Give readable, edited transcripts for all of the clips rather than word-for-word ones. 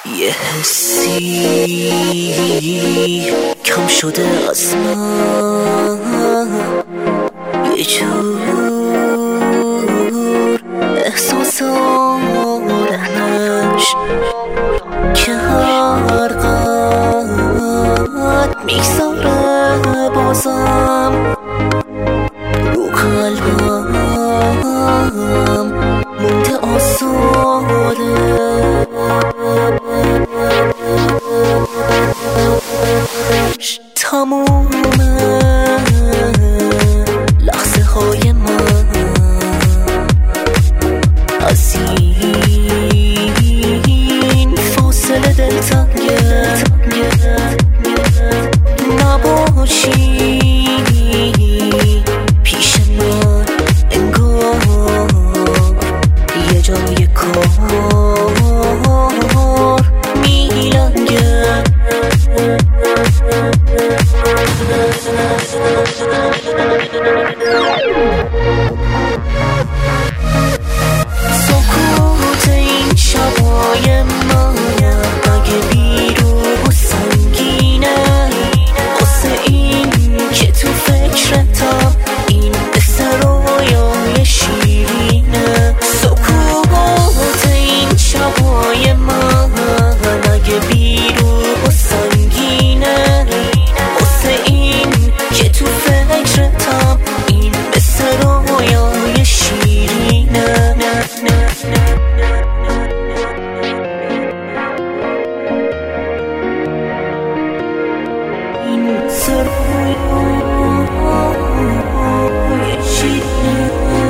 یه حسی کم شده از من، یه جور احساس آرامش که هر قد میگذاره بازم رو قلبم مونده آزاده. تموم لحظه های من از این فاصله دلتنگه، نباشی پیش من انگار یه جای کار میلنگه. سکوت این شبای من اگه بیروح و سنگینه، واسه این که تو فکرتم این مثل رویای شیرینه. سکوت این شبای من اگه بیروح و سنگینه، واسه این که تو فکرتم این مثل رویای شیرینه. این مثل رویای شیرینه.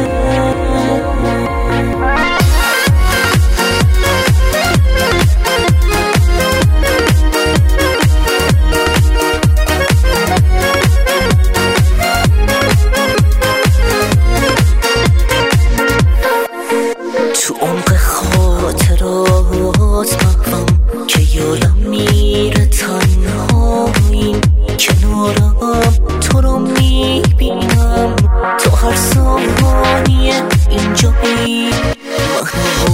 تو عمق خاطرات محوم که یادم میره تنهاییم، کنارم تو رو میبینم تو هر ثانیه اینجایی. من